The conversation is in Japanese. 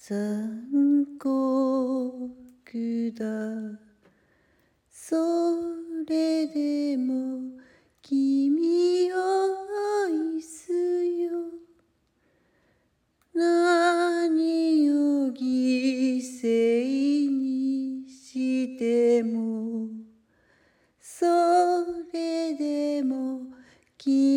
残酷だ。それでも君を愛すよ。何を犠牲にしても、それでも君